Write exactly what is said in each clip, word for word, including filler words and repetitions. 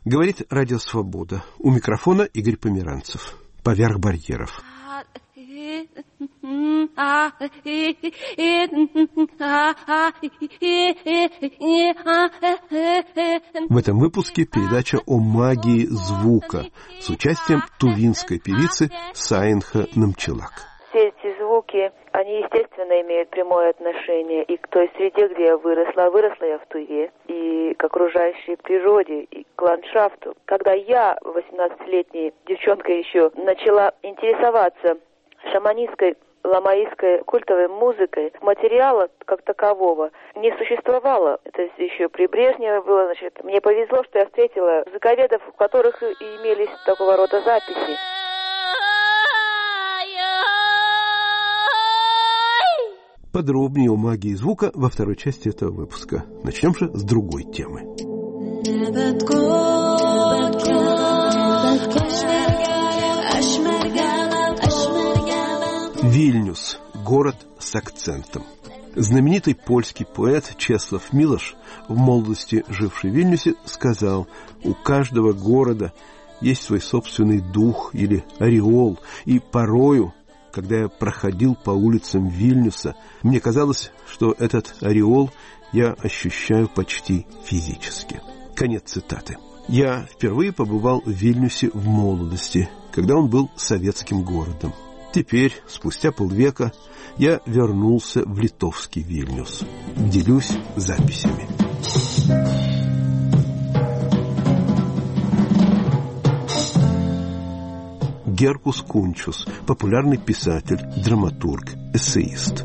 Говорит Радио Свобода. У микрофона Игорь Померанцев. Поверх барьеров. В этом выпуске передача о магии звука с участием тувинской певицы Саинха Намчилак. Все эти звуки, они, естественно, имеют прямое отношение и к той среде, где я выросла. Выросла я в Туве, и к окружающей природе, и к ландшафту. Когда я, восемнадцатилетней девчонкой еще, начала интересоваться шаманистской, ламаистской культовой музыкой, материала как такового не существовало. Это еще при Брежневе было, значит, мне повезло, что я встретила музыковедов, у которых имелись такого рода записи. Подробнее о магии звука во второй части этого выпуска. Начнем же с другой темы. Вильнюс. Город с акцентом. Знаменитый польский поэт Чеслав Милош, в молодости живший в Вильнюсе, сказал: «У каждого города есть свой собственный дух или ореол, и порою, когда я проходил по улицам Вильнюса, мне казалось, что этот ореол я ощущаю почти физически». Конец цитаты. Я впервые побывал в Вильнюсе в молодости, когда он был советским городом. Теперь, спустя полвека, я вернулся в литовский Вильнюс. Делюсь записями. Геркус Кунчус, популярный писатель, драматург, эссеист.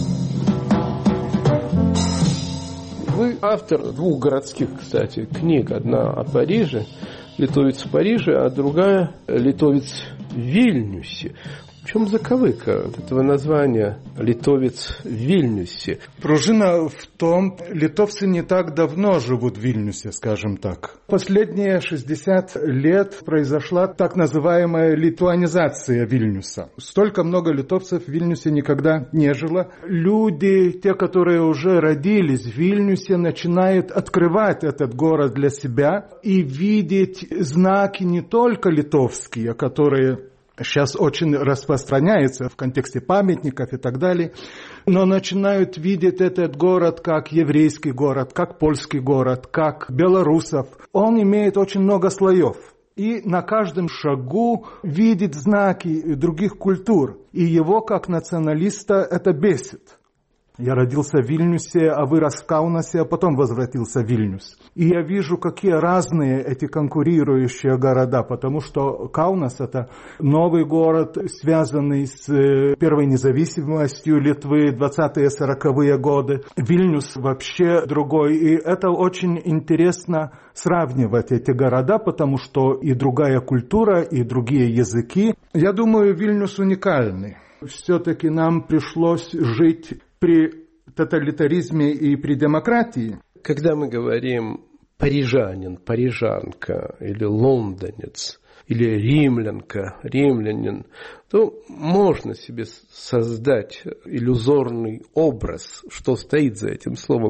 Вы автор двух городских, кстати, книг. Одна о Париже, «Литовец в Париже», а другая «Литовец в Вильнюсе». В чем заковыка от этого названия «Литовец в Вильнюсе»? Пружина в том, литовцы не так давно живут в Вильнюсе, скажем так. Последние шестьдесят лет произошла так называемая литуанизация Вильнюса. Столько много литовцев в Вильнюсе никогда не жило. Люди, те, которые уже родились в Вильнюсе, начинают открывать этот город для себя и видеть знаки не только литовские, которые сейчас очень распространяется в контексте памятников и так далее, но начинают видеть этот город как еврейский город, как польский город, как белорусов. Он имеет очень много слоев. И на каждом шагу видит знаки других культур. И его, как националиста, это бесит. Я родился в Вильнюсе, а вырос в Каунасе, а потом возвратился в Вильнюс. И я вижу, какие разные эти конкурирующие города, потому что Каунас – это новый город, связанный с первой независимостью Литвы, двадцатые сороковые годы. Вильнюс вообще другой. И это очень интересно сравнивать эти города, потому что и другая культура, и другие языки. Я думаю, Вильнюс уникальный. Все-таки нам пришлось жить при тоталитаризме и при демократии. Когда мы говорим парижанин, парижанка, или лондонец, или римлянка, римлянин, то можно себе создать иллюзорный образ, что стоит за этим словом.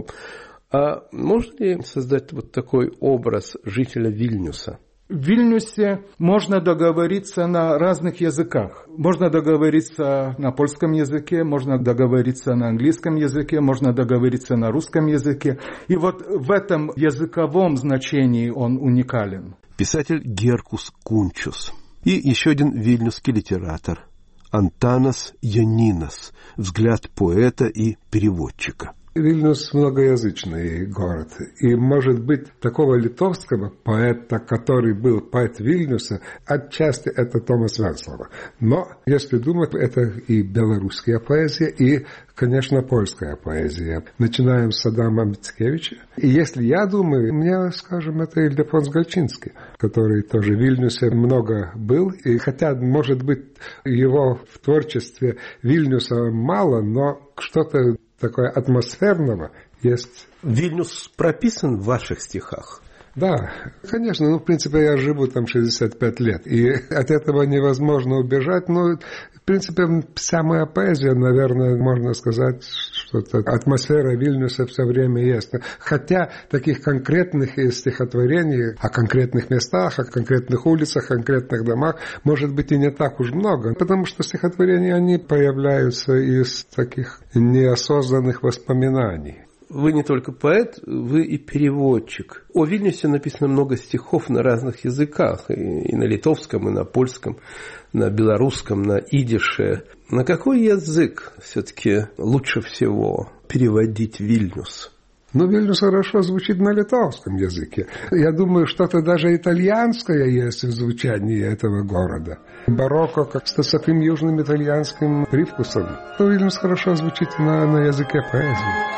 А можно ли создать вот такой образ жителя Вильнюса? В Вильнюсе можно договориться на разных языках. Можно договориться на польском языке, можно договориться на английском языке, можно договориться на русском языке. И вот в этом языковом значении он уникален. Писатель Геркус Кунчус. И еще один вильнюсский литератор Антанас Янинас. Взгляд поэта и переводчика. Вильнюс многоязычный город, и, может быть, такого литовского поэта, который был поэт Вильнюса, отчасти это Томас Венслова. Но, если думать, это и белорусская поэзия, и, конечно, польская поэзия. Начинаем с Адама Мицкевича. И если я думаю, мне, скажем, это Ильдефонс Гальчинский, который тоже в Вильнюсе много был, и хотя, может быть, его в творчестве Вильнюса мало, но что-то такое атмосферного есть. Вильнюс прописан в ваших стихах? Да, конечно, ну, в принципе, я живу там шестьдесят пять лет, и от этого невозможно убежать, но, в принципе, вся моя поэзия, наверное, можно сказать, что атмосфера Вильнюса все время есть. Хотя таких конкретных стихотворений о конкретных местах, о конкретных улицах, о конкретных домах, может быть, и не так уж много, потому что стихотворения, они появляются из таких неосознанных воспоминаний. Вы не только поэт, вы и переводчик. О Вильнюсе написано много стихов на разных языках, и на литовском, и на польском, на белорусском, на идише. На какой язык все-таки лучше всего переводить Вильнюс? Ну, Вильнюс хорошо звучит на литовском языке. Я думаю, что-то даже итальянское есть в звучании этого города. Барокко как с таким южным итальянским привкусом. Ну, Вильнюс хорошо звучит на, на языке поэзии.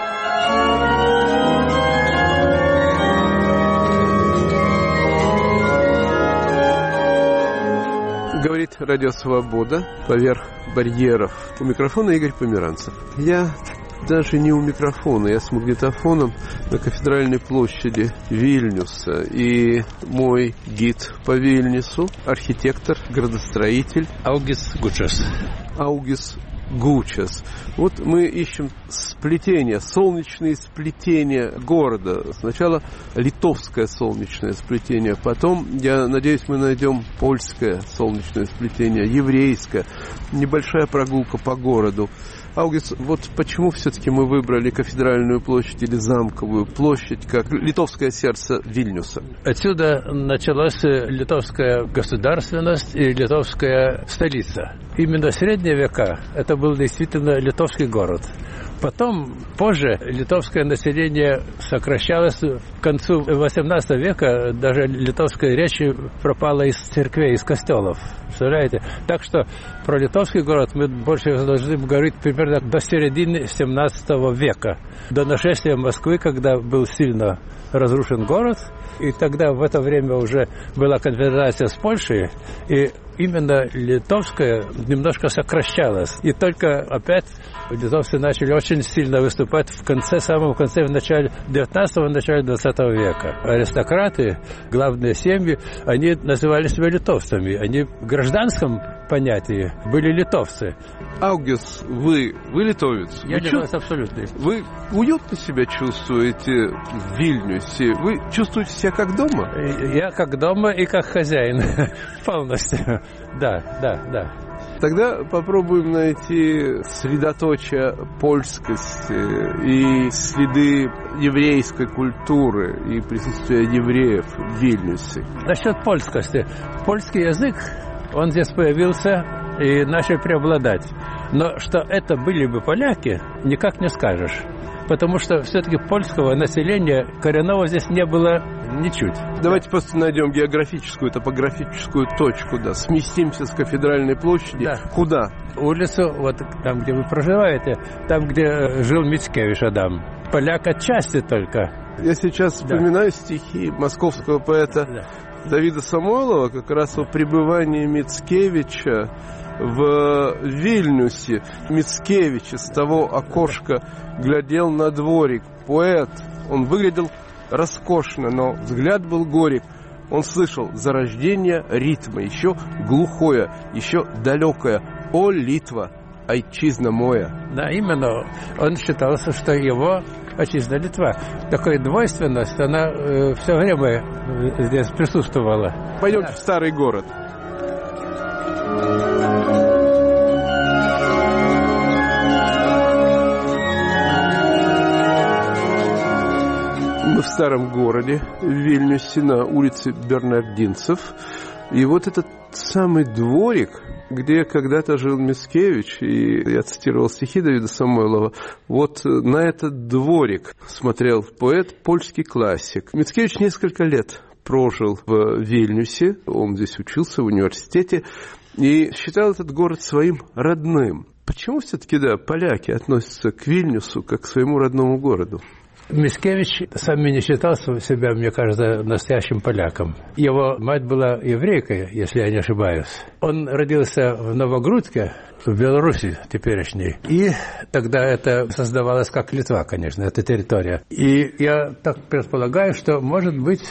Говорит Радио Свобода поверх барьеров. У микрофона Игорь Померанцев. Я даже не у микрофона, я с магнитофоном на Кафедральной площади Вильнюса. И мой гид по Вильнюсу, архитектор, градостроитель Augis Gučas. Augis Gučas. Вот мы ищем сплетение, солнечные сплетения города. Сначала литовское солнечное сплетение, потом, я надеюсь, мы найдем польское солнечное сплетение, еврейское. Небольшая прогулка по городу. Аугис, вот почему все-таки мы выбрали Кафедральную площадь или Замковую площадь как литовское сердце Вильнюса? Отсюда началась литовская государственность и литовская столица. Именно в средние века это был действительно литовский город. Потом, позже, литовское население сокращалось. К концу восемнадцатого века даже литовская речь пропала из церквей, из костелов. Представляете? Так что про литовский город мы больше должны говорить примерно до середины семнадцатого века. До нашествия Москвы, когда был сильно разрушен город. И тогда в это время уже была конфедерация с Польшей. И именно литовская немножко сокращалась. И только опять литовцы начали очень сильно выступать в конце, самом конце, в начале девятнадцатого, в начале двадцатого века. Аристократы, главные семьи, они называли себя литовцами. Они в гражданском понятии были литовцы. Аугис, вы, вы литовец? Я вы литовец абсолютно. Вы уютно себя чувствуете в Вильнюсе? Вы чувствуете себя как дома? Я как дома и как хозяин. Полностью. Да, да, да. Тогда попробуем найти средоточие польскости и следы еврейской культуры и присутствия евреев в Вильнюсе. Насчет польскости. Польский язык, он здесь появился и начал преобладать. Но что это были бы поляки, никак не скажешь. Потому что все-таки польского населения коренного здесь не было ничуть. Давайте просто найдем географическую, топографическую точку, да. Сместимся с Кафедральной площади. Да. Куда? Улицу, вот там, где вы проживаете, там, где жил Мицкевич Адам. Поляк отчасти только. Я сейчас вспоминаю да. стихи московского поэта да. Давида Самойлова, как раз о пребывании Мицкевича в Вильнюсе. Мицкевич из того окошка глядел на дворик. Поэт, он выглядел роскошно, но взгляд был горек. Он слышал зарождение ритма, еще глухое, еще далекое. О, Литва, отчизна моя. Да, именно. Он считался, что его отчизна Литва. Такая двойственность, она э, все время здесь присутствовала. Пойдемте да. в старый город. Мы в старом городе, в Вильнюсе, на улице Бернардинцев. И вот этот самый дворик, где когда-то жил Мицкевич, и я цитировал стихи Давида Самойлова, вот на этот дворик смотрел поэт, польский классик. Мицкевич несколько лет прожил в Вильнюсе, он здесь учился в университете, и считал этот город своим родным. Почему все-таки, да, поляки относятся к Вильнюсу как к своему родному городу? Мицкевич сам не считал себя, мне кажется, настоящим поляком. Его мать была еврейкой, если я не ошибаюсь. Он родился в Новогрудке, в Беларуси теперешней. И тогда это создавалось как Литва, конечно, эта территория. И я так предполагаю, что, может быть,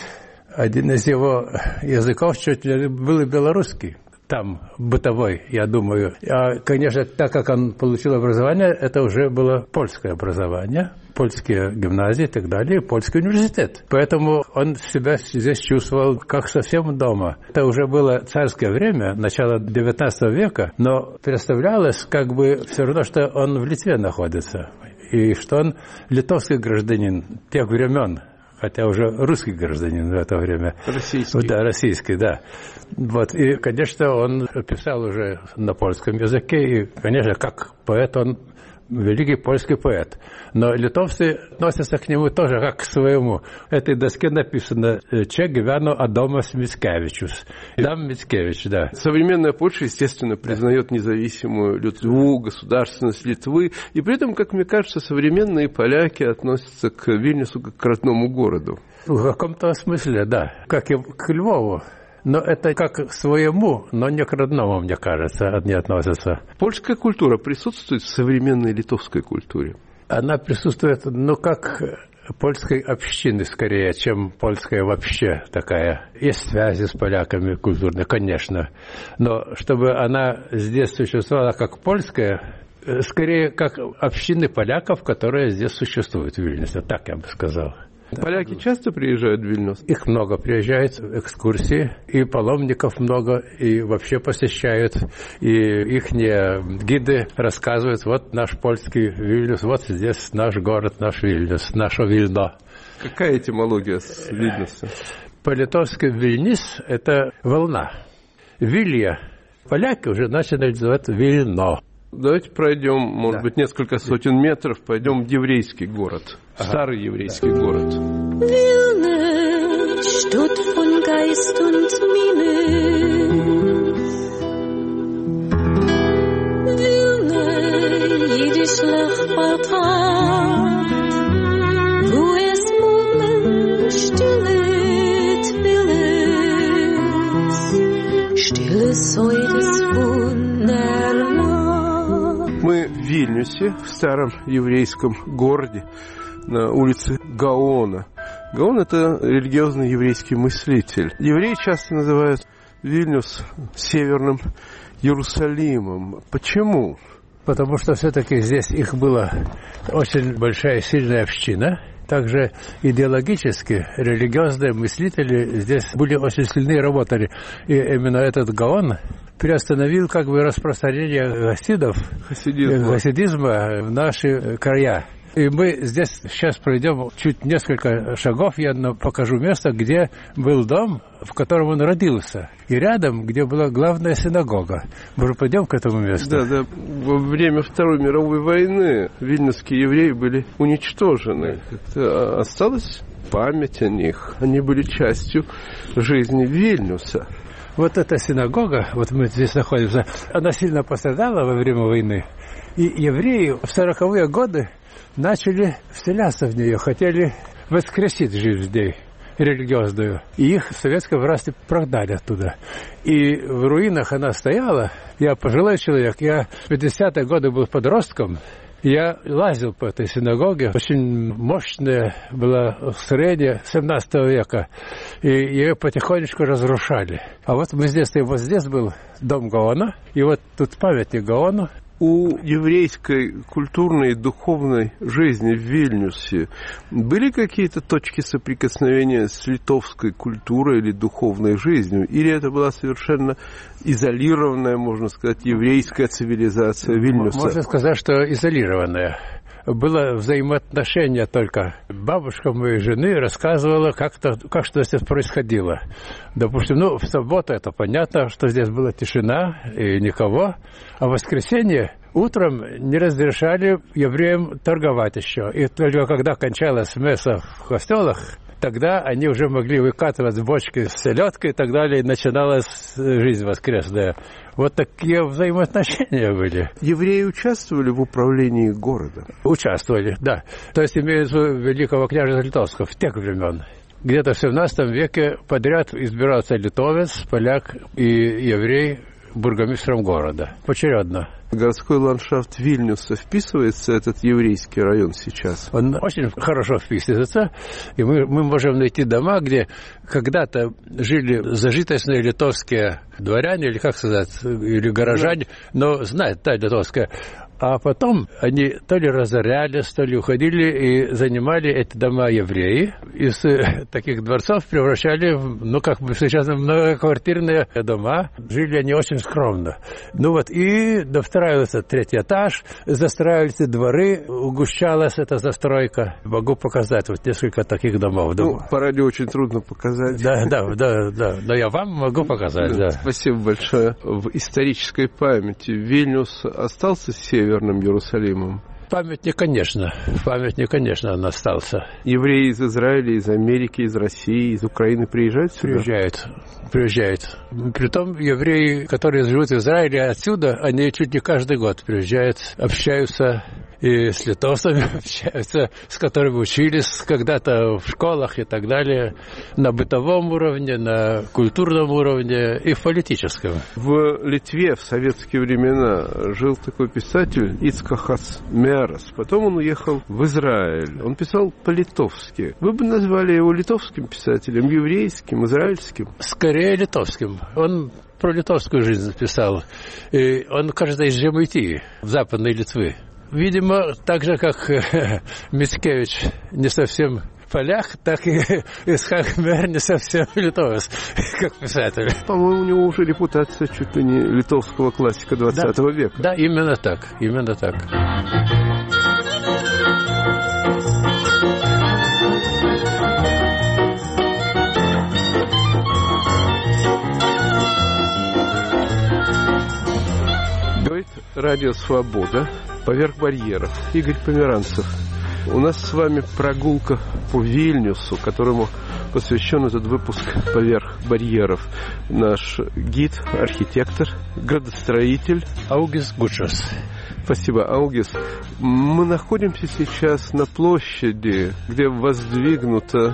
Один из его языков чуть ли был и белорусский. Там бытовой, я думаю. А, конечно, так как он получил образование, это уже было польское образование, польские гимназии и так далее, польский университет. Поэтому он себя здесь чувствовал как совсем дома. Это уже было царское время, начало девятнадцатого века, но представлялось как бы все равно, что он в Литве находится, и что он литовский гражданин тех времен. Хотя уже русский гражданин в это время. Российский. Да, российский, да. Вот. И, конечно, он писал уже на польском языке, и, конечно, как поэт он великий польский поэт. Но литовцы относятся к нему тоже как к своему. В этой доске написано «Че gyveno Adomas Mickevičius». Адам Мицкевич, да. Современная Польша, естественно, признает независимую Литву, государственность Литвы. И при этом, как мне кажется, современные поляки относятся к Вильнюсу как к родному городу. В каком-то смысле, да. Как и к Львову. Но это как к своему, но не к родному, мне кажется, они относятся. Польская культура присутствует в современной литовской культуре? Она присутствует, ну, как польской общины, скорее, чем польская вообще такая. Есть связи с поляками культурные, конечно. Но чтобы она здесь существовала как польская, скорее, как общины поляков, которые здесь существуют в Вильнюсе, так я бы сказал. Поляки часто приезжают в Вильнюс? Их много приезжает, экскурсии, и паломников много, и вообще посещают, и их гиды рассказывают, вот наш польский Вильнюс, вот здесь наш город, наш Вильнюс, наше Вильно. Какая этимология с Вильнюса? По-литовски Вильнюс – это волна. Вилья поляки уже начали называть Вильно. Давайте пройдем, может да. быть, несколько сотен метров, пойдем в еврейский город, ага. Старый еврейский да. город. Wilne, Stadt von Geist und Minne. Wilne, jüdisch Lachbartat, wo es Murmeln stillet Willes, stilles Säudes wunderbar. Мы в Вильнюсе, в старом еврейском городе, на улице Гаона. Гаон – это религиозный еврейский мыслитель. Евреи часто называют Вильнюс северным Иерусалимом. Почему? Потому что все-таки здесь их была очень большая сильная община. Также идеологически религиозные мыслители здесь были очень сильны, работали. И именно этот Гаон приостановил как бы распространение хасидов, хасидизма. хасидизма в наши края. И мы здесь сейчас пройдем чуть несколько шагов, я покажу место, где был дом, в котором он родился. И рядом, где была главная синагога. Мы же пойдем к этому месту. Да, да. Во время Второй мировой войны вильнюсские евреи были уничтожены. Как-то осталась память о них. Они были частью жизни Вильнюса. Вот эта синагога, вот мы здесь находимся, она сильно пострадала во время войны. И евреи в сороковые годы начали вселяться в нее, хотели воскресить жизнь в ней религиозную. И их советские власти прогнали оттуда. И в руинах она стояла. Я пожилой человек, я в пятидесятые годы был подростком. Я лазил по этой синагоге, очень мощная была строение семнадцатого века, и ее потихонечку разрушали. А вот мы здесь, и вот здесь был дом Гаона, и вот тут памятник Гаону. У еврейской культурной и духовной жизни в Вильнюсе были какие-то точки соприкосновения с литовской культурой или духовной жизнью? Или это была совершенно изолированная, можно сказать, еврейская цивилизация Вильнюса? Можно сказать, что изолированная. Было взаимоотношение только. Бабушка моей жены рассказывала, как-то, как что здесь происходило. Допустим, ну, в субботу это понятно, что здесь была тишина и никого. А в воскресенье утром не разрешали евреям торговать еще. И только когда кончалась месса в костелах, тогда они уже могли выкатывать бочки с селедкой и так далее, и начиналась жизнь воскресная. Вот такие взаимоотношения были. Евреи участвовали в управлении городом? Участвовали, да. То есть имеется в виду великого княжества Литовского в тех времен. Где-то в семнадцатом веке подряд избирался литовец, поляк и еврей бургомистром города. Поочередно. Городской ландшафт Вильнюса вписывается этот еврейский район сейчас? Он очень хорошо вписывается. И мы, мы можем найти дома, где когда-то жили зажиточные литовские дворяне, или как сказать, или горожане, но знают, да, литовское. А потом они то ли разорялись, то ли уходили и занимали эти дома евреи. Из таких дворцов превращали в, ну, как бы сейчас, многоквартирные дома. Жили они очень скромно. Ну вот, и достраивался третий этаж, застраивались дворы, угущалась эта застройка. Могу показать вот несколько таких домов. Ну, по радио очень трудно показать. Да, да, да, да. Но я вам могу показать, да. Спасибо большое. В исторической памяти Вильнюс остался северным Иерусалимом? Памятник, конечно. Памятник, конечно, он остался. Евреи из Израиля, из Америки, из России, из Украины приезжают сюда? Приезжают. Приезжают. Притом евреи, которые живут в Израиле отсюда, они чуть не каждый год приезжают, общаются и с литовцами общаются, с которыми учились когда-то в школах и так далее, на бытовом уровне, на культурном уровне и в политическом. В Литве в советские времена жил такой писатель Ицхаkas Мерас. Потом он уехал в Израиль. Он писал по-литовски. Вы бы назвали его литовским писателем, еврейским, израильским? Скорее литовским. Он про литовскую жизнь писал. И он, кажется, из Жемайтии, в Западной Литвы. Видимо, так же, как Мицкевич не совсем полях, так и Ицхак Мер не совсем литовец, как писатель. По-моему, у него уже репутация чуть ли не литовского классика двадцатого века. Да, именно так, именно так. Говорит Радио Свобода. Поверх барьеров. Игорь Померанцев. У нас с вами прогулка по Вильнюсу, которому посвящен этот выпуск «Поверх барьеров». Наш гид, архитектор, градостроитель Аугис Гучас. Спасибо, Аугис. Мы находимся сейчас на площади, где воздвигнуто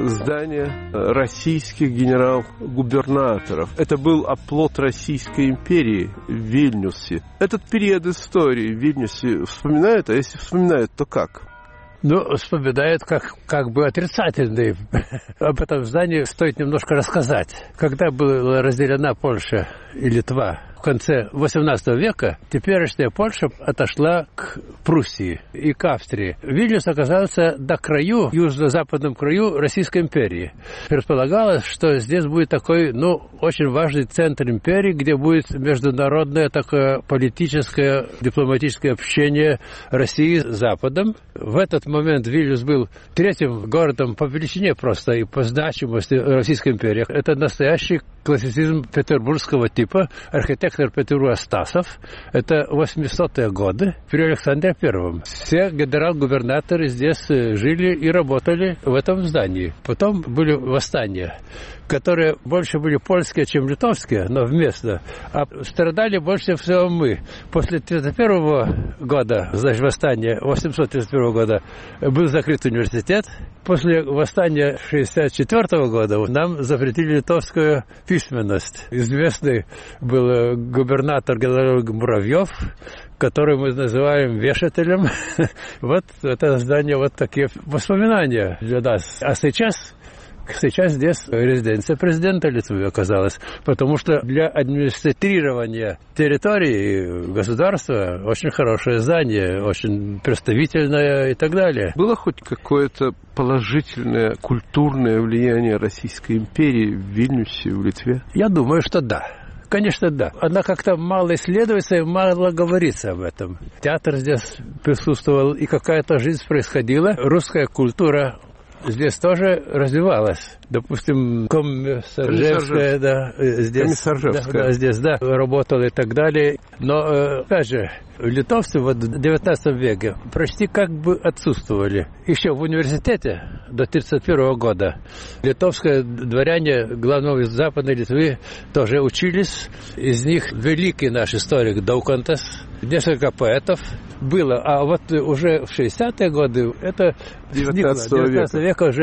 здание российских генерал-губернаторов. Это был оплот Российской империи в Вильнюсе. Этот период истории в Вильнюсе вспоминают, а если вспоминают, то как? Ну, вспоминают как, как бы отрицательный. Об этом здании стоит немножко рассказать. Когда была разделена Польша и Литва в конце восемнадцатого века, теперешняя Польша отошла к Пруссии и к Австрии. Вильнюс оказался до краю, южно-западном краю Российской империи. Предполагалось, что здесь будет такой, ну, очень важный центр империи, где будет международное такое политическое, дипломатическое общение России с Западом. В этот момент Вильнюс был третьим городом по величине просто и по значимости Российской империи. Это настоящий классицизм петербургского типа. Архитектор Петру Астасов. Это восьмисотые годы при Александре Первом. Все генерал-губернаторы здесь жили и работали в этом здании. Потом были восстания, которые больше были польские, чем литовские, но вместо. А страдали больше всего мы. После тридцать первого года, значит, восстания, восемьсот тридцать первого года, был закрыт университет. После восстания шестьдесят четвёртого года нам запретили литовскую письменность. Известный был губернатор генерал Муравьев, который мы называем вешателем. Вот это здание, вот такие воспоминания для нас. А сейчас... Сейчас здесь резиденция президента Литвы оказалась, потому что для администрирования территории государства очень хорошее здание, очень представительное и так далее. Было хоть какое-то положительное культурное влияние Российской империи в Вильнюсе, в Литве? Я думаю, что да. Конечно, да. Она как-то мало исследуется и мало говорится об этом. Театр здесь присутствовал, и какая-то жизнь происходила. Русская культура здесь тоже развивалась. Допустим, Комиссаржевская, да, здесь, да, да, здесь, да, работала и так далее. Но, опять же, литовцы вот в девятнадцатом веке почти как бы отсутствовали. Еще в университете до тридцать первого года литовские дворяне, главного из Западной Литвы, тоже учились. Из них великий наш историк Даукантас, несколько поэтов было. А вот уже в шестидесятые годы это девятнадцатого века. века уже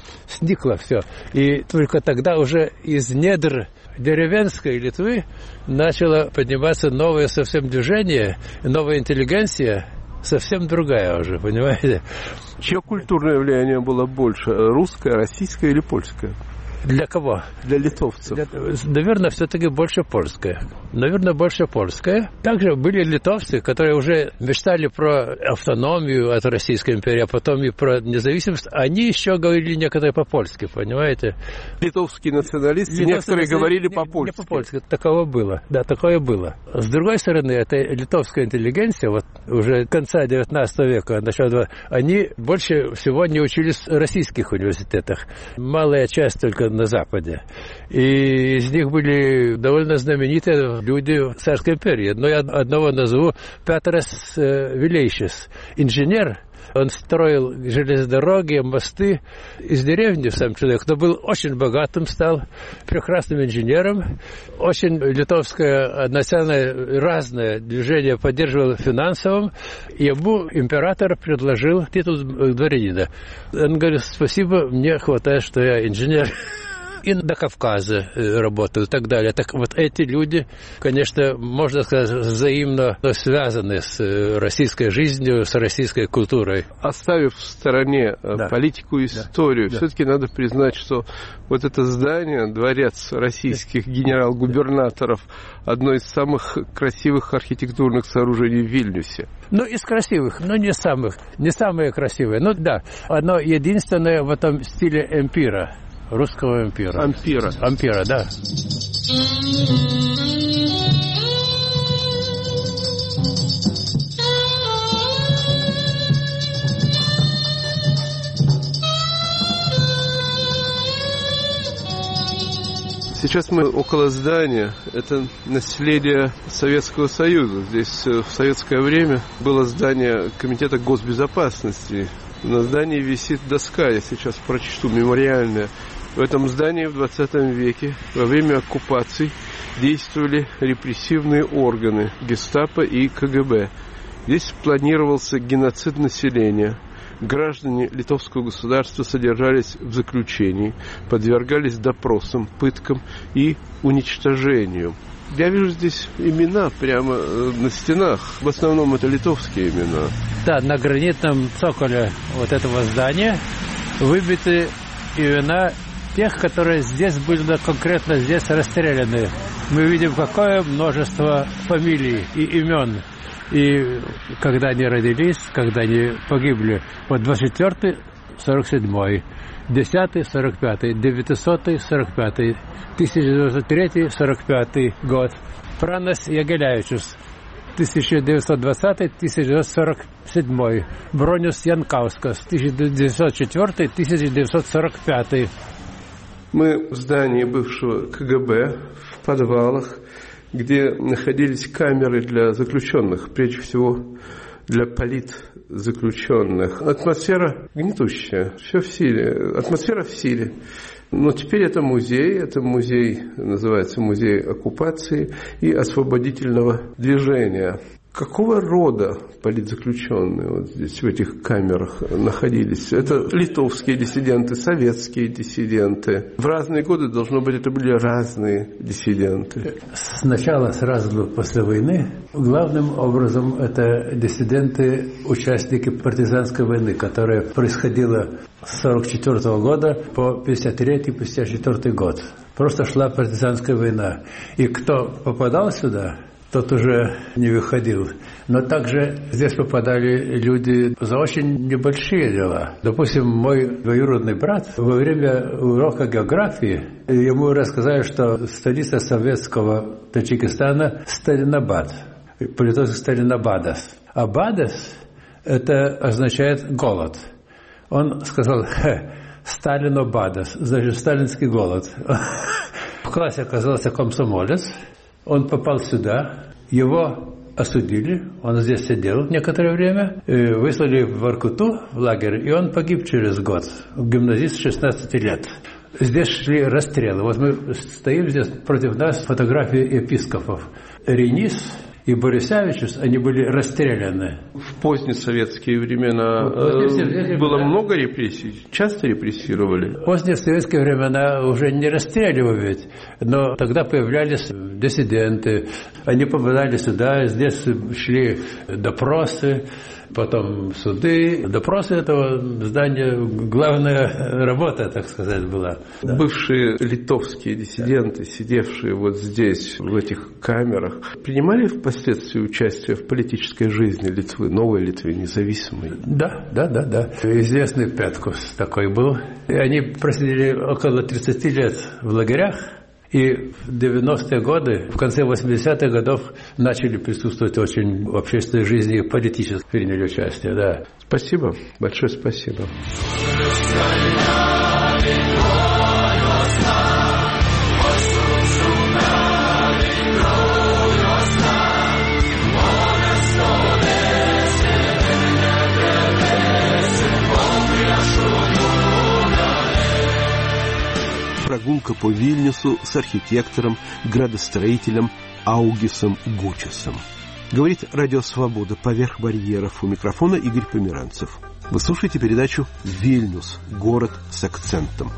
сникло все. И только тогда уже из недр деревенской Литвы начало подниматься новое совсем движение, новая интеллигенция, совсем другая уже, понимаете? Чье культурное влияние было больше, русское, российское или польское? Для кого? Для литовцев. Для, наверное, все-таки больше польское. Наверное, больше польское. Также были литовцы, которые уже мечтали про автономию от Российской империи, а потом и про независимость. Они еще говорили некоторые по-польски, понимаете? Литовские националисты, Литовские некоторые говорили по-польски. Не по-польски, такого было. Да, такое было. С другой стороны, эта литовская интеллигенция, вот уже конца девятнадцатого века, начала, они больше всего не учились в российских университетах. Малая часть только на Западе. И из них были довольно знаменитые люди Царской империи. Но я одного назову, Петрас Вилейшис, инженер. Он строил железные дороги, мосты из деревни, сам человек, но был очень богатым, стал прекрасным инженером. Очень литовское национальное разное движение поддерживал финансовым. Ему император предложил титул дворянина. Он говорит: спасибо, мне хватает, что я инженер. И до Кавказа работал и так далее. Так вот эти люди, конечно, можно сказать, взаимно связаны с российской жизнью, с российской культурой. Оставив в стороне да. политику и историю, да. все-таки надо признать, что вот это здание, дворец российских генерал-губернаторов, одно из самых красивых архитектурных сооружений в Вильнюсе. Ну, из красивых, но не самых, не самые красивые. Ну, да, одно единственное в этом стиле эмпира. Русского ампира. Ампира. Ампира, да. Сейчас мы около здания. Это наследие Советского Союза. Здесь в советское время было здание Комитета госбезопасности. На здании висит доска, я сейчас прочту, мемориальная. В этом здании в двадцатом веке во время оккупаций действовали репрессивные органы гестапо и ка гэ бэ. Здесь планировался геноцид населения. Граждане литовского государства содержались в заключении, подвергались допросам, пыткам и уничтожению. Я вижу здесь имена прямо на стенах. В основном это литовские имена. Да, на гранитном цоколе вот этого здания выбиты имена тех, которые здесь были конкретно здесь расстреляны. Мы видим, какое множество фамилий и имен. И когда они родились, когда они погибли. Вот двадцать четвёртый сорок седьмой, десятый сорок пятый, девятисотый сорок пятый, тысяча девятьсот третий сорок пятый год. Пранас Ягелявичус, тысяча девятьсот двадцатый тысяча девятьсот сорок седьмой. Бронюс Янкаускас, тысяча девятьсот четвёртый тысяча девятьсот сорок пятый. Мы в здании бывшего ка гэ бэ, в подвалах, где находились камеры для заключенных, прежде всего для политзаключенных. Атмосфера гнетущая, все в силе, атмосфера в силе. Но теперь это музей, это музей, называется музей оккупации и освободительного движения. Какого рода политзаключенные вот здесь, в этих камерах находились? Это литовские диссиденты, советские диссиденты. В разные годы, должно быть, это были разные диссиденты. Сначала, сразу после войны, главным образом это диссиденты, участники партизанской войны, которая происходила с сорок четвёртого года по пятьдесят третий — пятьдесят четвёртый год. Просто шла партизанская война. И кто попадал сюда, тот уже не выходил. Но также здесь попадали люди за очень небольшие дела. Допустим, мой двоюродный брат во время урока географии ему рассказали, что столица советского Таджикистана Сталинабад, по-литовски Сталинабадас. А Бадас это означает голод. Он сказал: хе, Сталинобадас, значит сталинский голод. В классе оказался комсомолец. Он попал сюда, его осудили, он здесь сидел некоторое время, выслали в Воркуту, в лагерь, и он погиб через год, гимназист шестнадцати лет. Здесь шли расстрелы. Вот мы стоим здесь, против нас фотографии епископов. Ренис и Борисевичус, они были расстреляны. В поздние советские времена э, было много репрессий? Часто репрессировали? В поздние советские времена уже не расстреливают, но тогда появлялись диссиденты. Они попадали сюда, здесь шли допросы, потом суды. Допросы этого здания, главная работа, так сказать, была. Да. Бывшие литовские диссиденты, сидевшие вот здесь, в этих камерах, принимали впоследствии участие в политической жизни Литвы, новой Литвы, независимой? Да, да, да, да. Известный Петкус такой был. И они просидели около тридцати лет в лагерях. И в девяностые годы, в конце восьмидесятых годов начали присутствовать очень в общественной жизни и политически приняли участие, да. Спасибо, большое спасибо. Прогулка по Вильнюсу с архитектором, градостроителем Аугисом Гучесом. Говорит Радио Свобода поверх барьеров. У микрофона Игорь Померанцев. Вы слушаете передачу «Вильнюс. Город с акцентом».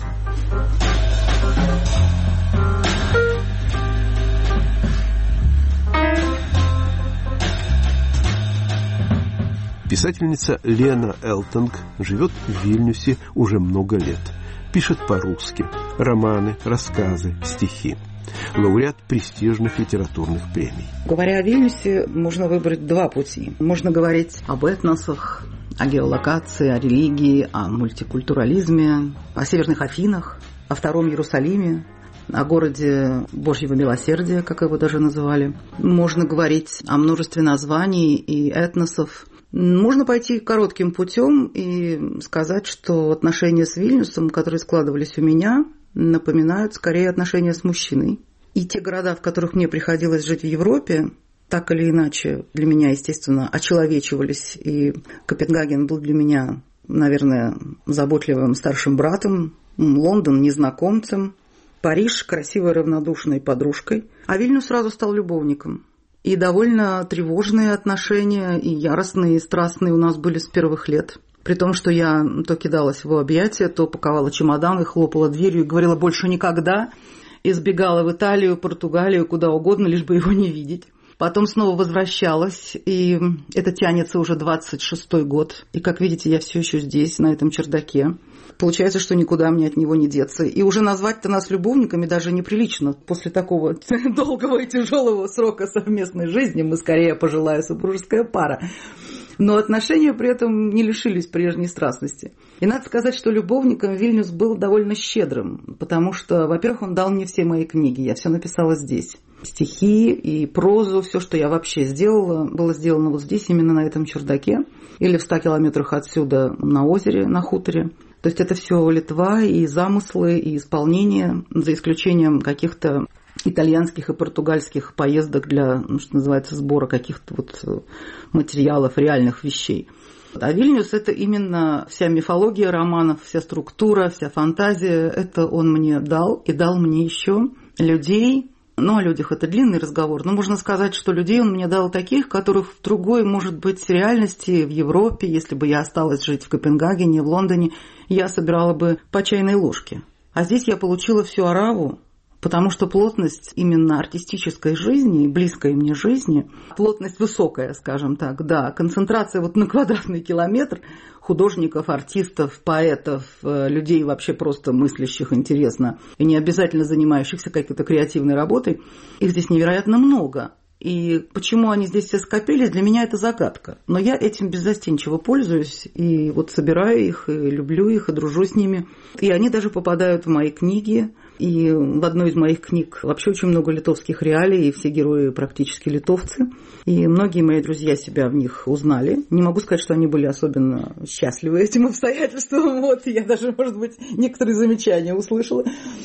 Писательница Лена Элтонг живет в Вильнюсе уже много лет. Пишет по-русски романы, рассказы, стихи. Лауреат престижных литературных премий. Говоря о Вильнюсе, можно выбрать два пути. Можно говорить об этносах, о геолокации, о религии, о мультикультурализме, о северных Афинах, о Втором Иерусалиме, о городе Божьего милосердия, как его даже называли. Можно говорить о множестве названий и этносов. Можно пойти коротким путем и сказать, что отношения с Вильнюсом, которые складывались у меня, напоминают скорее отношения с мужчиной. И те города, в которых мне приходилось жить в Европе, так или иначе для меня, естественно, очеловечивались. И Копенгаген был для меня, наверное, заботливым старшим братом, Лондон – незнакомцем, Париж – красивой равнодушной подружкой, а Вильнюс сразу стал любовником. И довольно тревожные отношения, и яростные, и страстные у нас были с первых лет. При том, что я то кидалась в его объятия, то паковала чемодан и хлопала дверью и говорила «больше никогда», и сбегала в Италию, Португалию, куда угодно, лишь бы его не видеть. Потом снова возвращалась, и это тянется уже двадцать шестой год. И, как видите, я все еще здесь, на этом чердаке. Получается, что никуда мне от него не деться. И уже назвать-то нас любовниками даже неприлично. После такого долгого и тяжелого срока совместной жизни мы скорее пожилая супружеская пара. Но отношения при этом не лишились прежней страстности. И надо сказать, что любовником Вильнюс был довольно щедрым, потому что, во-первых, он дал мне все мои книги, я все написала здесь. Стихи и прозу, все, что я вообще сделала, было сделано вот здесь, именно на этом чердаке, или в ста километрах отсюда на озере, на хуторе. То есть это все Литва, и замыслы, и исполнение, за исключением каких-то итальянских и португальских поездок для, ну, что называется, сбора каких-то вот материалов, реальных вещей. А Вильнюс – это именно вся мифология романов, вся структура, вся фантазия. Это он мне дал, и дал мне еще людей. Ну, о людях это длинный разговор, но можно сказать, что людей он мне дал таких, которых в другой, может быть, реальности в Европе, если бы я осталась жить в Копенгагене, в Лондоне, я собирала бы по чайной ложке. А здесь я получила всю ораву, потому что плотность именно артистической жизни, близкой мне жизни, плотность высокая, скажем так, да, концентрация вот на квадратный километр художников, артистов, поэтов, людей вообще просто мыслящих интересно и не обязательно занимающихся какой-то креативной работой, их здесь невероятно много. И почему они здесь все скопились, для меня это загадка. Но я этим беззастенчиво пользуюсь, и вот собираю их, и люблю их, и дружу с ними. И они даже попадают в мои книги. И в одной из моих книг вообще очень много литовских реалий, и все герои практически литовцы. И многие мои друзья себя в них узнали. Не могу сказать, что они были особенно счастливы этим обстоятельством. Вот, я даже, может быть, некоторые замечания услышала.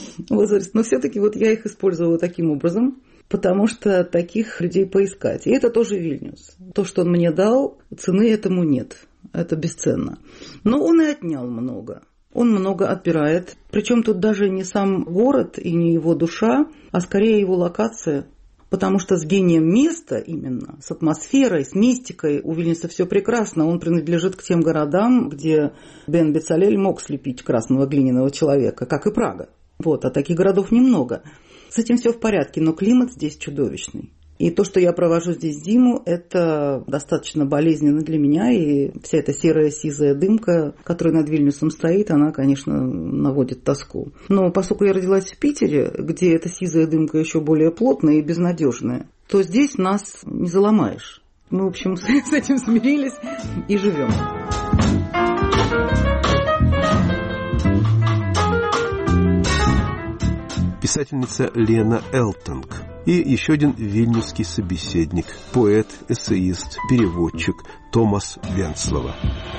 Но все-таки вот я их использовала таким образом, потому что таких людей поискать. И это тоже Вильнюс. То, что он мне дал, цены этому нет. Это бесценно. Но он и отнял много. Он много отбирает. Причем тут даже не сам город и не его душа, а скорее его локация. Потому что с гением места именно, с атмосферой, с мистикой у Вильнюса все прекрасно. Он принадлежит к тем городам, где Бен Бецалель мог слепить красного глиняного человека, как и Прага. Вот, а таких городов немного. С этим все в порядке, но климат здесь чудовищный. И то, что я провожу здесь зиму, это достаточно болезненно для меня. И вся эта серая сизая дымка, которая над Вильнюсом стоит, она, конечно, наводит тоску. Но поскольку я родилась в Питере, где эта сизая дымка еще более плотная и безнадежная, то здесь нас не заломаешь. Мы, в общем, с этим смирились и живем. Писательница Лена Элтонг. И еще один вильнюсский собеседник, поэт, эссеист, переводчик Томас Венцлова.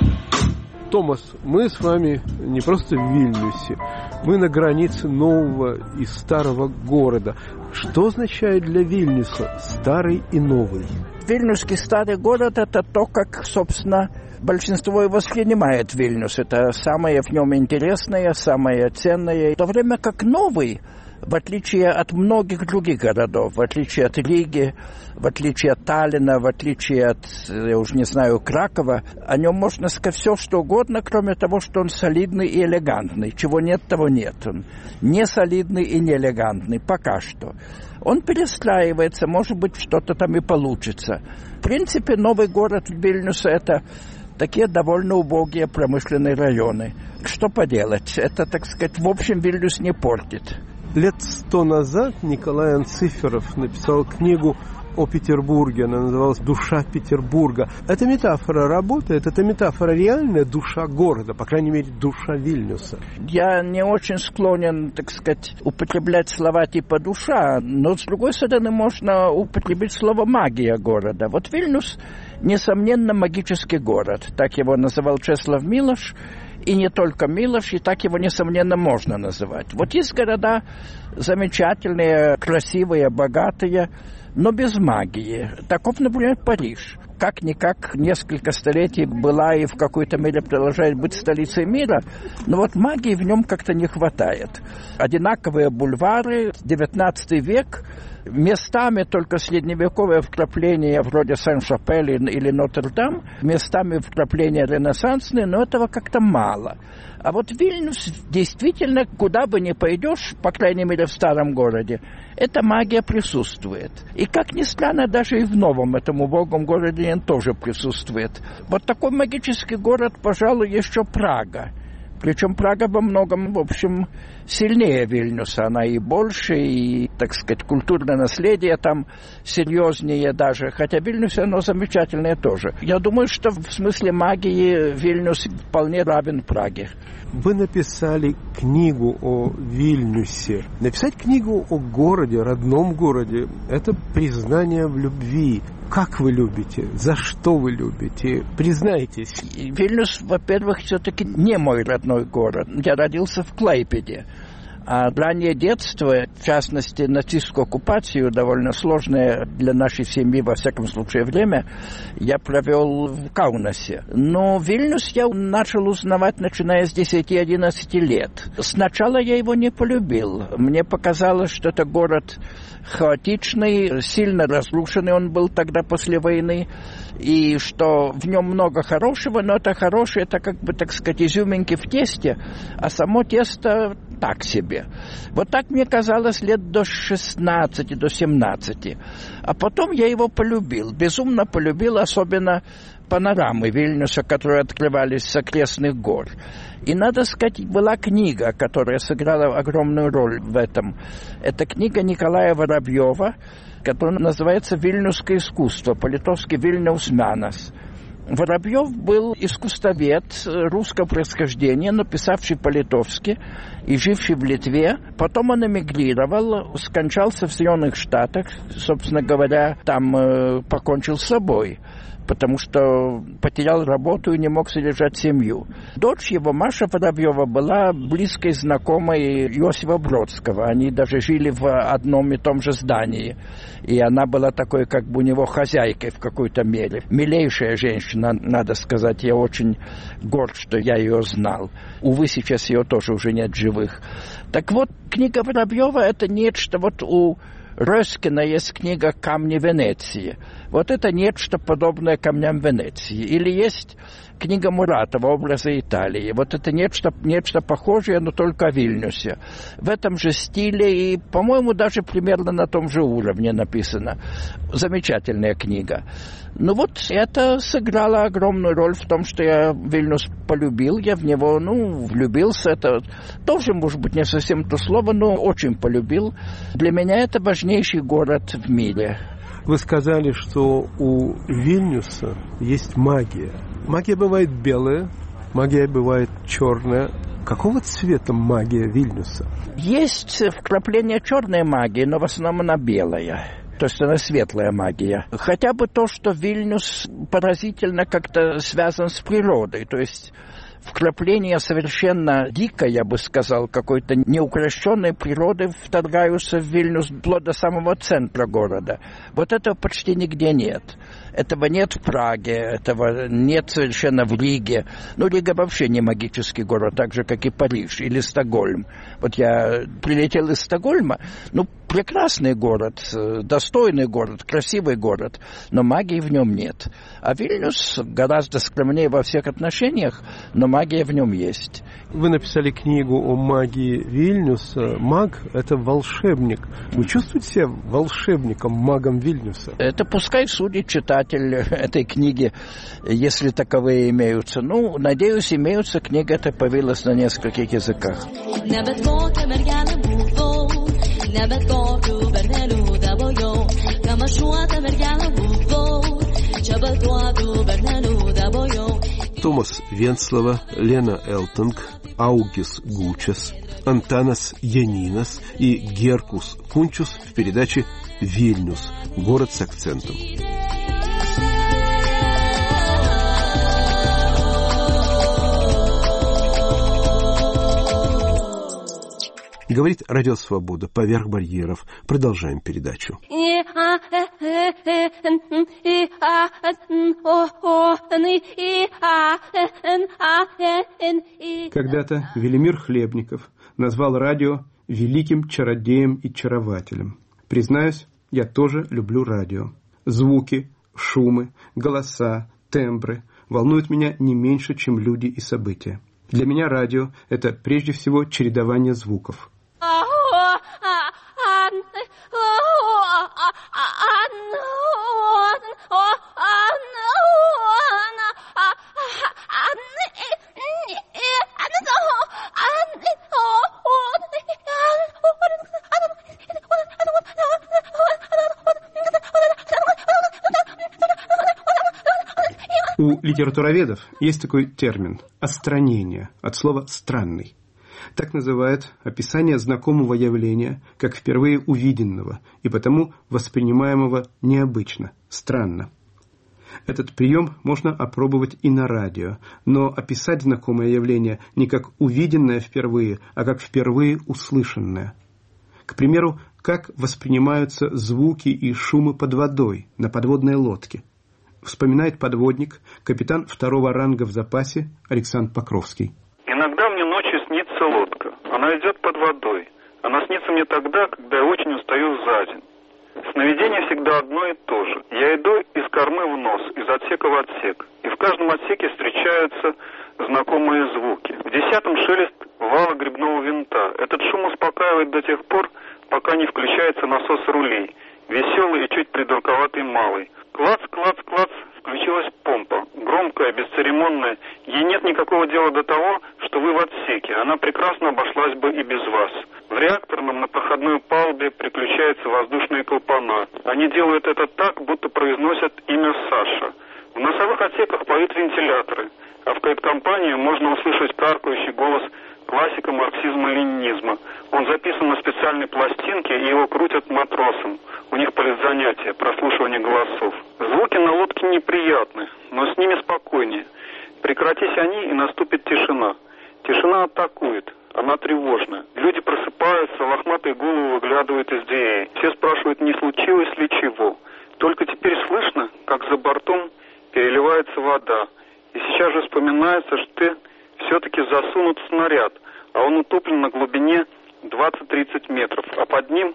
Томас, мы с вами не просто в Вильнюсе, мы на границе нового и старого города. Что означает для Вильнюса старый и новый? Вильнюсский старый город – это то, как, собственно, большинство его воспринимает Вильнюс. Это самое в нем интересное, самое ценное. В то время как новый, в отличие от многих других городов, в отличие от Риги, в отличие от Таллина, в отличие от, я уже не знаю, Кракова, о нем можно сказать все, что угодно, кроме того, что он солидный и элегантный. Чего нет, того нет. Он не солидный и не элегантный, пока что. Он перестраивается, может быть, что-то там и получится. В принципе, новый город Вильнюса – это такие довольно убогие промышленные районы. Что поделать? Это, так сказать, в общем, Вильнюс не портит. Лет сто назад Николай Анциферов написал книгу о Петербурге. Она называлась «Душа Петербурга». Эта метафора работает, эта метафора реальная душа города, по крайней мере, душа Вильнюса. Я не очень склонен, так сказать, употреблять слова типа «душа», но, с другой стороны, можно употребить слово «магия» города. Вот Вильнюс, несомненно, магический город. Так его называл Чеслав Милош. И не только Милош, и так его, несомненно, можно называть. Вот есть города замечательные, красивые, богатые, но без магии. Таков, например, Париж. Как-никак несколько столетий была и в какой-то мере продолжает быть столицей мира, но вот магии в нем как-то не хватает. Одинаковые бульвары, девятнадцатый век, местами только средневековые вкрапления вроде Сен-Шапель или Нотр-Дам, местами вкрапления ренессансные, но этого как-то мало. А вот Вильнюс действительно, куда бы ни пойдешь, по крайней мере в старом городе, эта магия присутствует. И, как ни странно, даже и в новом этом убогом городе он тоже присутствует. Вот такой магический город, пожалуй, еще Прага. Причем Прага во многом, в общем, сильнее Вильнюса. Она и больше, и, так сказать, культурное наследие там серьезнее даже. Хотя Вильнюс, оно замечательное тоже. Я думаю, что в смысле магии Вильнюс вполне равен Праге. Вы написали книгу о Вильнюсе. Написать книгу о городе, родном городе, это признание в любви. Как вы любите? За что вы любите? Признайтесь. Вильнюс, во-первых, все-таки не мой родной город. Я родился в Клайпеде. А раннее детство, в частности, нацистскую оккупацию, довольно сложное для нашей семьи, во всяком случае, время, я провел в Каунасе. Но Вильнюс я начал узнавать, начиная с десяти-одиннадцати лет. Сначала я его не полюбил. Мне показалось, что это город хаотичный, сильно разрушенный он был тогда после войны, и что в нем много хорошего, но это хорошее, это как бы, так сказать, изюминки в тесте, а само тесто так себе. Вот так мне казалось лет до шестнадцати, до семнадцати. А потом я его полюбил, безумно полюбил, особенно панорамы Вильнюса, которые открывались с окрестных гор. И, надо сказать, была книга, которая сыграла огромную роль в этом. Это книга Николая Воробьева, которая называется «Вильнюсское искусство», по-литовски «Вильнюс Менас». Воробьев был искусствовед русского происхождения, написавший по-литовски и живший в Литве. Потом он эмигрировал, скончался в Соединенных Штатах, собственно говоря, там э, покончил с собой, потому что потерял работу и не мог содержать семью. Дочь его, Маша Воробьева, была близкой знакомой Иосифа Бродского. Они даже жили в одном и том же здании. И она была такой, как бы у него хозяйкой в какой-то мере. Милейшая женщина, надо сказать. Я очень горд, что я ее знал. Увы, сейчас ее тоже уже нет живых. Так вот, книга Воробьева — это нечто вот у Ройскина есть книга «Камни Венеции». Вот это нечто подобное камням Венеции. Или есть книга Муратова «Образы Италии». Вот это нечто, нечто похожее, но только о Вильнюсе. В этом же стиле и, по-моему, даже примерно на том же уровне написано. Замечательная книга. Ну вот это сыграло огромную роль в том, что я Вильнюс полюбил. Я в него, ну, влюбился. Это тоже, может быть, не совсем то слово, но очень полюбил. Для меня это важнейший город в мире. Вы сказали, что у Вильнюса есть магия. Магия бывает белая, магия бывает черная. Какого цвета магия Вильнюса? Есть вкрапление черной магии, но в основном она белая. То есть она светлая магия. Хотя бы то, что Вильнюс поразительно как-то связан с природой. То есть вкрапления совершенно дикой, я бы сказал, какой-то неукрощенной природы вторгаются в Вильнюс вплоть до самого центра города. Вот этого почти нигде нет. Этого нет в Праге, этого нет совершенно в Риге. Ну, Рига вообще не магический город, так же, как и Париж или Стокгольм. Вот я прилетел из Стокгольма, ну, прекрасный город, достойный город, красивый город, но магии в нем нет. А Вильнюс гораздо скромнее во всех отношениях, но магия в нем есть. Вы написали книгу о магии Вильнюса. Маг – это волшебник. Вы чувствуете себя волшебником, магом Вильнюса? Это пускай судит читатель этой книги, если таковые имеются. Ну, надеюсь, имеются. Книга эта появилась на нескольких языках. Томас Венцлова, Лена Элтинг, Аугис Гучес, Антанас Янинас и Геркус Кунчус в передаче «Вильнюс. Город с акцентом». Говорит Радио Свобода. Поверх барьеров. Продолжаем передачу. Когда-то Велимир Хлебников назвал радио великим чародеем и чарователем. Признаюсь, я тоже люблю радио. Звуки, шумы, голоса, тембры волнуют меня не меньше, чем люди и события. Для меня радио – это прежде всего чередование звуков. У литературоведов есть такой термин – остранение, от слова «странный». Так называют описание знакомого явления, как впервые увиденного, и потому воспринимаемого необычно, странно. Этот прием можно опробовать и на радио, но описать знакомое явление не как увиденное впервые, а как впервые услышанное. К примеру, как воспринимаются звуки и шумы под водой на подводной лодке. Вспоминает подводник, капитан второго ранга в запасе Александр Покровский. Иногда мне ночью снится лодка. Она идет под водой. Она снится мне тогда, когда я очень устаю за день. Сновидение всегда одно и то же. Я иду из кормы в нос, из отсека в отсек. И в каждом отсеке встречаются знакомые звуки. В десятом шелест вала гребного винта. Этот шум успокаивает до тех пор, пока не включается насос рулей. Веселый и чуть придурковатый малый. Клац, клац, клац, включилась помпа. Громкая, бесцеремонная. Ей нет никакого дела до того, что вы в отсеке. Она прекрасно обошлась бы и без вас. В реакторном на проходной палубе приключаются воздушные клапана. Они делают это так, будто произносят имя Саша. В носовых отсеках поют вентиляторы. А в кают-компании можно услышать каркающий голос классика марксизма-ленинизма. Он записан на специальной пластинке, и его крутят матросам. У них политзанятия, прослушивание голосов. Звуки на лодке неприятны, но с ними спокойнее. Прекратись они, и наступит тишина. Тишина атакует, она тревожная. Люди просыпаются, лохматые головы выглядывают из дверей. Все спрашивают, не случилось ли чего. Только теперь слышно, как за бортом переливается вода. И сейчас же вспоминается, что ты все-таки засунут снаряд, а он утоплен на глубине двадцать-тридцать метров, а под ним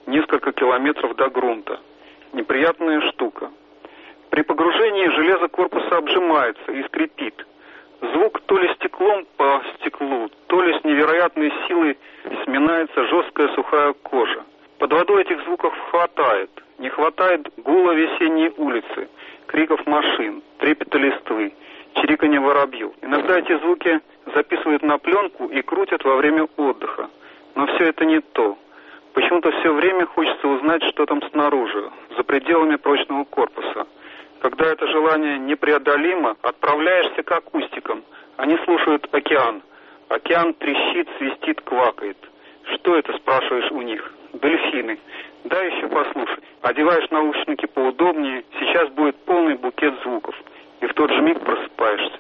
несколько километров до грунта. Неприятная штука. При погружении железо корпуса обжимается и скрипит. Звук то ли стеклом по стеклу, то ли с невероятной силой сминается жесткая сухая кожа. Под водой этих звуков хватает. Не хватает гула весенней улицы, криков машин, трепета листвы, чириканья воробьев. Иногда эти звуки записывают на пленку и крутят во время отдыха. Но все это не то. Почему-то все время хочется узнать, что там снаружи, за пределами прочного корпуса. Когда это желание непреодолимо, отправляешься к акустикам. Они слушают океан. Океан трещит, свистит, квакает. Что это, спрашиваешь у них? Дельфины. Да, еще послушай. Одеваешь наушники поудобнее, сейчас будет полный букет звуков. И в тот же миг просыпаешься.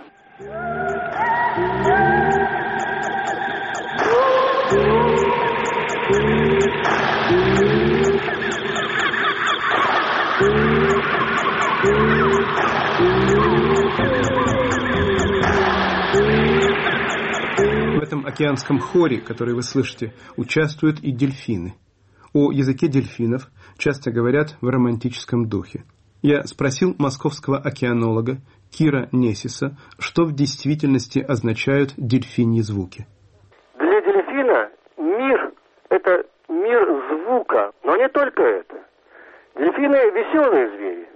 В этом океанском хоре, который вы слышите, участвуют и дельфины. О языке дельфинов часто говорят в романтическом духе. Я спросил московского океанолога Кира Несиса, что в действительности означают дельфиньи звуки. Для дельфина мир – это мир звука, но не только это. Дельфины – веселые звери,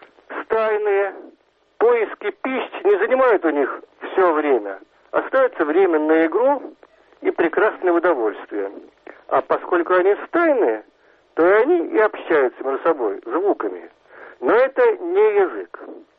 стайные, поиски пищи не занимают у них все время. Остается время на игру и прекрасное удовольствие. А поскольку они стайные, то они и общаются между собой звуками. Но это не язык.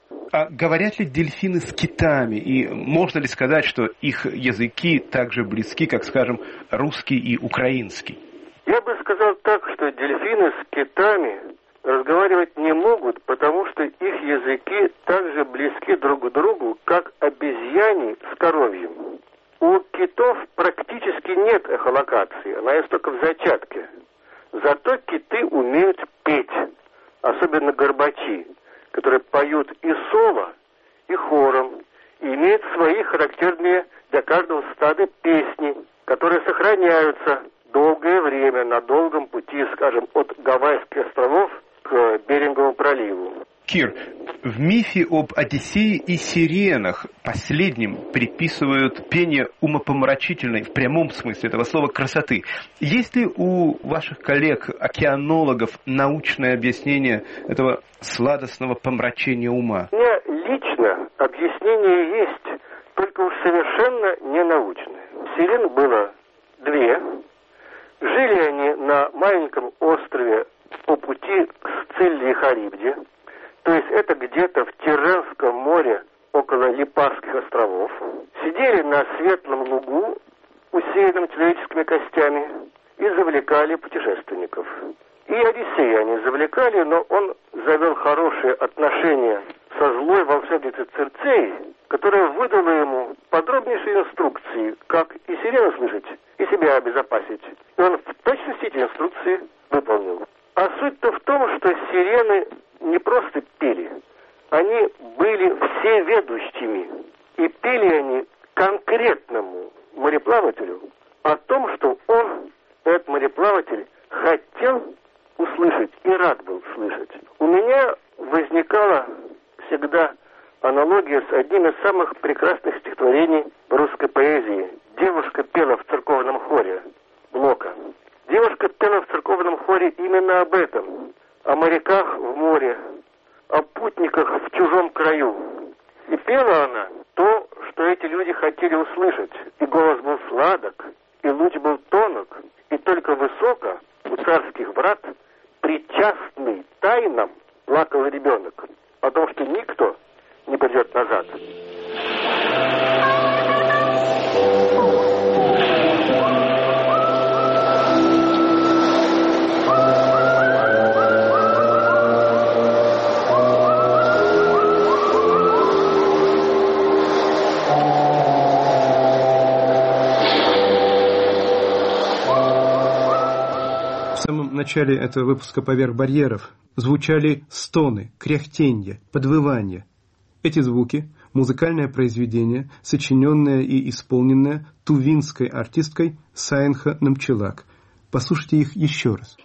А говорят ли дельфины с китами? И можно ли сказать, что их языки так же близки, как, скажем, русский и украинский? Я бы сказал так, что дельфины с китами разговаривать не могут, потому что их языки так же близки друг к другу, как обезьяне с коровьем. У китов практически нет эхолокации, она есть только в зачатке. Зато киты умеют петь, особенно горбачи, которые поют и соло, и хором, и имеют свои характерные для каждого стада песни, которые сохраняются долгое время на долгом пути, скажем, от Гавайских островов к Беринговому проливу. Кир, в мифе об Одиссее и сиренах последним приписывают пение умопомрачительной, в прямом смысле этого слова, красоты. Есть ли у ваших коллег-океанологов научное объяснение этого сладостного помрачения ума? У меня лично объяснение есть, только уж совершенно не научное. Сирен было две. Жили они на маленьком острове по пути к Сцилле и Харибде. То есть это где-то в Тирренском море, около Липарских островов. Сидели на светлом лугу, усеянном человеческими костями, и завлекали путешественников. И Одиссея они завлекали, но он завел хорошие отношения со злой волшебницей Цирцеей, которая выдала ему подробнейшие инструкции, как и сирену слышать, и себя обезопасить. И он в точности эти инструкции выполнил. А суть-то в том, что сирены не просто пели, они были всеведущими. И пели они конкретному мореплавателю о том, что он, этот мореплаватель, хотел услышать и рад был слышать. У меня возникала всегда аналогия с одним из самых прекрасных стихотворений русской поэзии. Девушка пела в церковном хоре Блока. Девушка пела в церковном хоре именно об этом. О моряках в море, о путниках в чужом краю. И пела она то, что эти люди хотели услышать. И голос был сладок, и луч был тонок, и только высоко у царских врат, причастный тайнам, плакал ребенок о том, что никто не придет назад. В самом начале этого выпуска «Поверх барьеров» звучали стоны, кряхтенья, подвывания. Эти звуки – музыкальное произведение, сочиненное и исполненное тувинской артисткой Сайнха Намчилак, Послушайте их еще раз.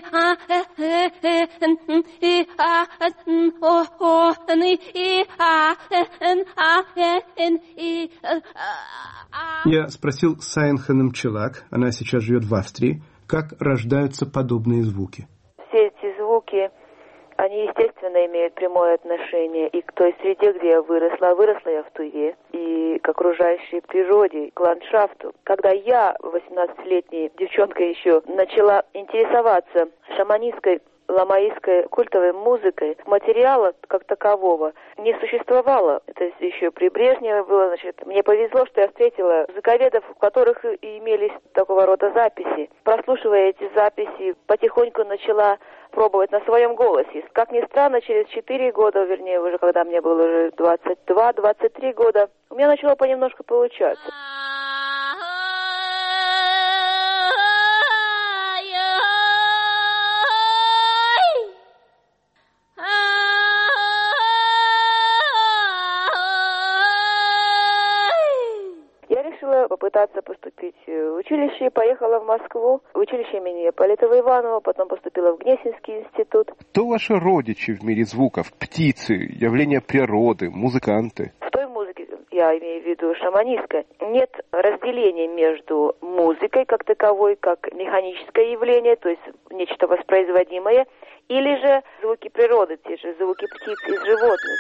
Я спросил Сайнхен Мчелак, она сейчас живет в Австрии, как рождаются подобные звуки. Все эти звуки, они, естественно, имеют прямое отношение и к той среде, где я выросла. Выросла я в Туве, и к окружающей природе, к ландшафту. Когда я, восемнадцатилетней девчонкой еще, начала интересоваться шаманистской, ламаистской культовой музыкой, материала как такового не существовало. Это еще при Брежневе было, значит, мне повезло, что я встретила музыковедов, у которых и имелись такого рода записи. Прослушивая эти записи, потихоньку начала пробовать на своем голосе. Как ни странно, через четыре года, вернее, уже когда мне было уже двадцать два - двадцать три года, у меня начало понемножку получаться. Попытаться поступить в училище, поехала в Москву, в училище имени Полетова Иванова, потом поступила в Гнесинский институт. Кто ваши родичи в мире звуков? Птицы, явления природы, музыканты? В той музыке, я имею в виду шаманистской, нет разделения между музыкой как таковой, как механическое явление, то есть нечто воспроизводимое, или же звуки природы, те же звуки птиц и животных.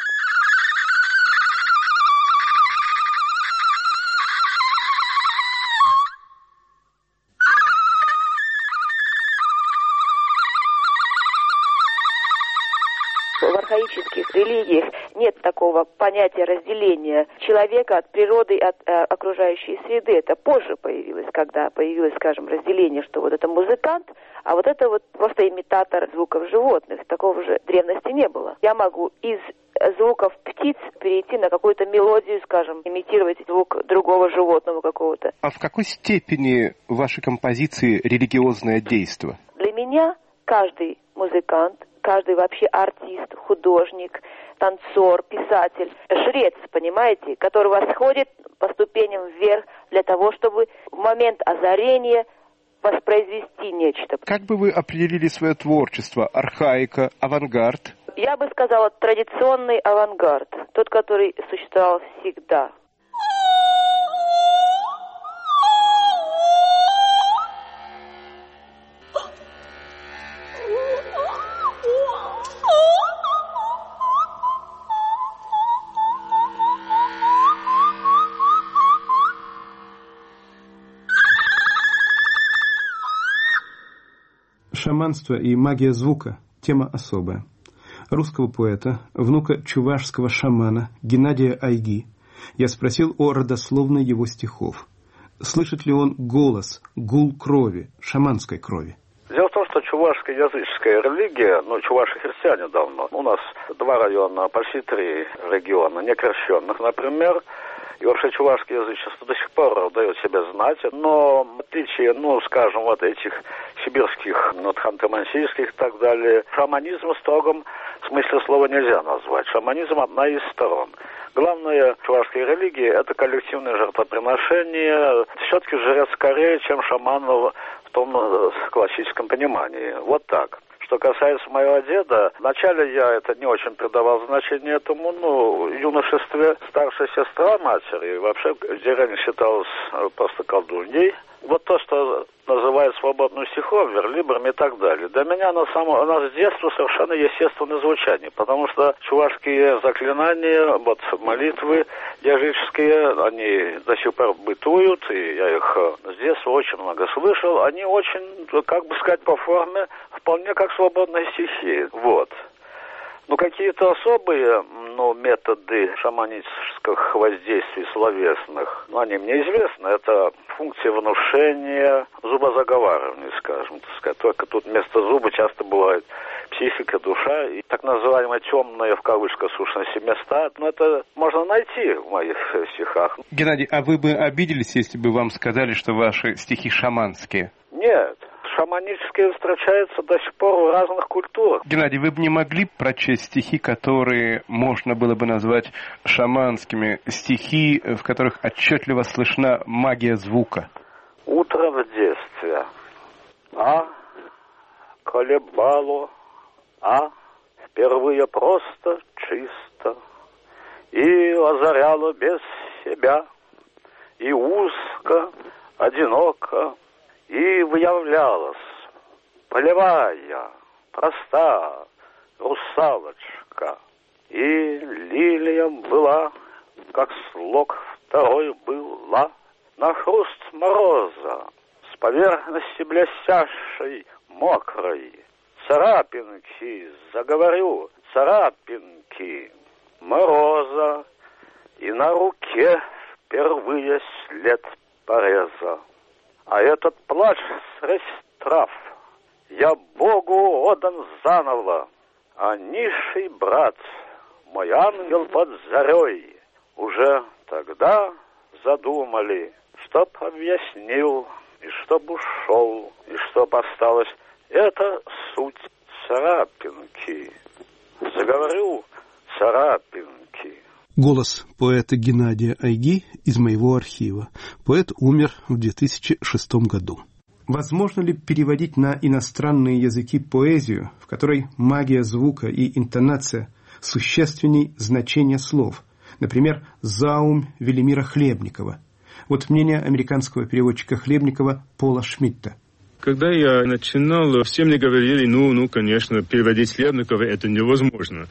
В архаических религиях нет такого понятия разделения человека от природы, от э, окружающей среды. Это позже появилось, когда появилось, скажем, разделение, что вот это музыкант, а вот это вот просто имитатор звуков животных. Такого же в древности не было. Я могу из звуков птиц перейти на какую-то мелодию, скажем, имитировать звук другого животного какого-то. А в какой степени в вашей композиции религиозное действо? Для меня каждый музыкант, каждый вообще артист, художник, танцор, писатель, жрец, понимаете, который восходит по ступеням вверх для того, чтобы в момент озарения воспроизвести нечто. Как бы вы определили свое творчество? Архаика, авангард? Я бы сказала, традиционный авангард, тот, который существовал всегда. Шаманство и магия звука – тема особая. Русского поэта, внука чувашского шамана Геннадия Айги, я спросил о родословной его стихов. Слышит ли он голос, гул крови, шаманской крови? Дело в том, что чувашская языческая религия, ну, чуваши христиане давно. У нас два района, почти три региона некрещенных, например. И вообще чувашское язычество до сих пор дает себя знать, но в отличие, ну, скажем, вот этих сибирских, ну, ханты-мансийских и так далее, шаманизм в строгом смысле слова нельзя назвать. Шаманизм одна из сторон. Главное чувашской религии – это коллективное жертвоприношение. Все-таки жрец скорее, чем шаман в том классическом понимании. Вот так. Что касается моего деда, вначале я это не очень придавал значение этому, ну, в юношестве старшая сестра матери вообще в деревне считалась просто колдуньей. Вот то, что называют свободным стихом, верлибром и так далее. Для меня на самом, у нас с детства совершенно естественное звучание, потому что чувашские заклинания, вот молитвы языческие, они до сих пор бытуют, и я их с детства очень много слышал. Они очень, как бы сказать, по форме вполне как свободные стихи. Вот. Ну, какие-то особые, ну, методы шаманических воздействий словесных, ну, они мне известны. Это функции внушения, зубозаговаривания, скажем, так сказать. Только тут вместо зуба часто бывает психика, душа и так называемые темные, в кавычках, сущности места. Но это можно найти в моих стихах. Геннадий, а вы бы обиделись, если бы вам сказали, что ваши стихи шаманские? Нет. Шаманические встречаются до сих пор в разных культурах. Геннадий, вы бы не могли прочесть стихи, которые можно было бы назвать шаманскими, стихи, в которых отчетливо слышна магия звука? Утро в детстве. А колебало, а впервые просто чисто, и озаряло без себя, и узко, одиноко, и выявлялась полевая, проста русалочка. И лилиям была, как слог второй была, на хруст мороза, с поверхности блестящей, мокрой. Царапинки, заговорю, царапинки мороза, и на руке впервые след пореза. А этот плач средь трав я Богу отдан заново, а низший брат, мой ангел под зарей, уже тогда задумали, чтоб объяснил, и чтоб ушел, и чтоб осталось. Это суть царапинки. Заговорю, царапинки. Голос поэта Геннадия Айги из моего архива. Поэт умер в две тысячи шестом году. Возможно ли переводить на иностранные языки поэзию, в которой магия звука и интонация существенней значения слов? Например, «Заум» Велимира Хлебникова. Вот мнение американского переводчика Хлебникова Пола Шмидта. Когда я начинал, все мне говорили, ну, ну, конечно, переводить Хлебникова это невозможно.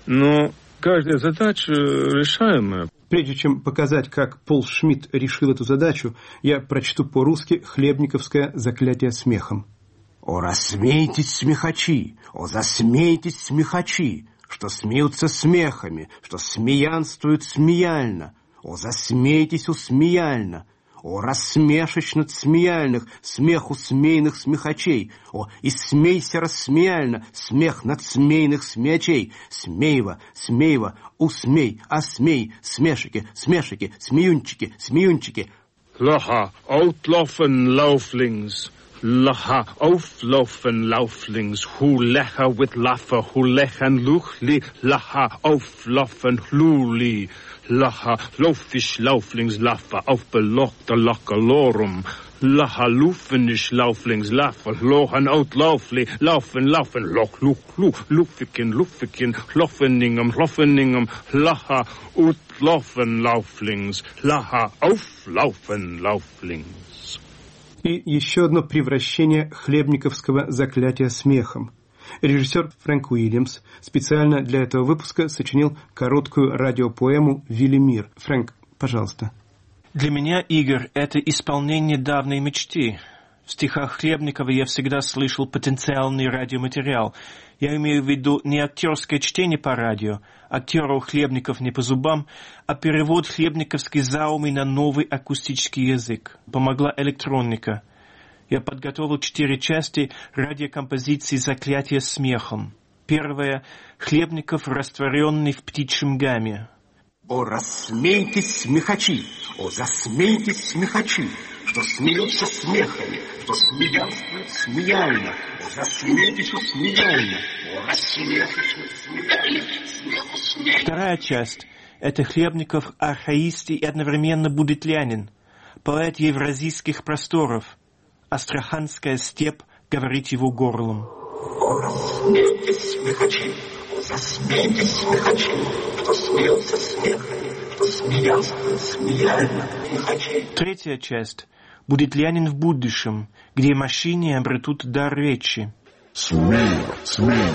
Но каждая задача решаемая. Прежде чем показать, как Пол Шмидт решил эту задачу, я прочту по-русски хлебниковское заклятие смехом. «О, рассмейтесь, смехачи! О, засмейтесь, смехачи! Что смеются смехами, что смеянствуют смеяльно! О, засмейтесь усмеяльно! О, рассмешечно смеяльных, смех усмейных смехачей! О, и смейся рассмеяльно, смех надсмейных смеячей! Смейва, смейва, усмей, осмей, смешики, смешики, смеюнчики, смеюнчики!» Lacha, outlaufen, lauflings. Lacha, auflaufen, lauflings. Hu lecha with laffer, hu lechan luchli. Lacha, auflaufen, luli. Lacha, laufisch, lauflings, laffer, aufbelockter lockerlorum. Lacha, lufenisch, lauflings, laffer, lochen, outlaufli. Laufen, laufen, loch, luch, luch, lufikin, lufikin, loffeningem, loffeningem. Lacha, utlaufen, lauflings. Lacha, auflaufen, lauflings. И еще одно превращение хлебниковского заклятия смехом. Режиссер Фрэнк Уильямс специально для этого выпуска сочинил короткую радиопоэму «Велимир». Фрэнк, пожалуйста. Для меня, Игорь, это исполнение давней мечты. В стихах Хлебникова я всегда слышал потенциальный радиоматериал. Я имею в виду не актерское чтение по радио, актеру Хлебников не по зубам, а перевод хлебниковской заумы на новый акустический язык. Помогла электроника. Я подготовил четыре части радиокомпозиции «Заклятие смехом». Первая — Хлебников, растворенный в птичьем гамме. О, рассмейтесь, смехачи! О, засмейтесь, смехачи! Что смеются смехами, что смеянствуют смеяльно! О, засмейтесь смеяльно! О, рассмейтесь смеяльно! Смеху смеяльно! Вторая часть — это Хлебников, архаист и одновременно будетлянин, поэт евразийских просторов. Астраханская степь говорит его горлом. О, рассмейтесь, смехачи! О, засмейтесь, смехачи! Что смеются смехами, что смеянствуют смеяльно! Смехачи! Третья часть — будетлянин в будущем, где машине обретут дар речи. Смей, смей,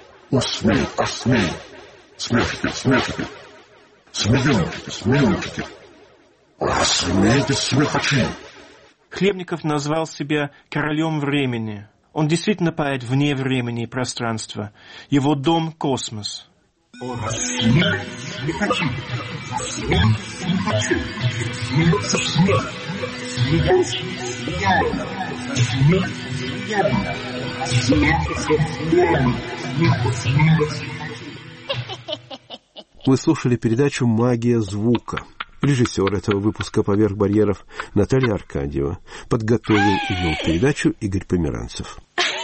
усмей, осмей, смешите, смешите, смеюнчики, смеюнчики, рассмейтесь, смехачи. Хлебников назвал себя королем времени. Он действительно поэт вне времени и пространства. Его дом — космос. О, рассмейтесь, смехачи, засмейтесь, смехачи, смеются в смех, смеются смеяльно, смеются смеяльно, смеются смеяльно, смеются смеются. Вы слушали передачу «Магия звука». Режиссер этого выпуска «Поверх барьеров» Наталья Аркадьева. Подготовил и вел передачу Игорь Померанцев.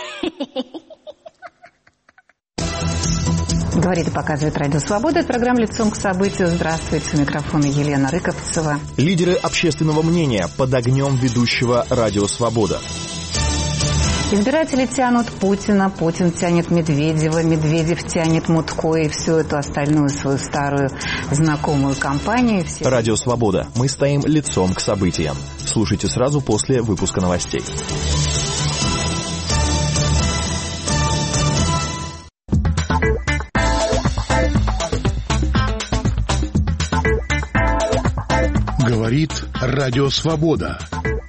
Говорит и показывает Радио Свобода. Это программа «Лицом к событию». Здравствуйте. У микрофона Елена Рыковцева. Лидеры общественного мнения под огнем ведущего Радио Свобода. Избиратели тянут Путина, Путин тянет Медведева, Медведев тянет Мутко и всю эту остальную свою старую знакомую компанию. Все... Радио «Свобода». Мы стоим лицом к событиям. Слушайте сразу после выпуска новостей. Говорит Радио «Свобода».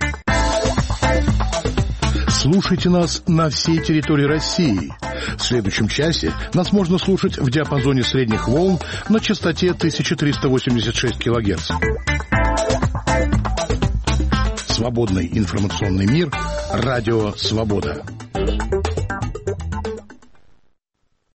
Слушайте нас на всей территории России. В следующем часе нас можно слушать в диапазоне средних волн на частоте тысяча триста восемьдесят шесть килогерц. Свободный информационный мир. Радио «Свобода».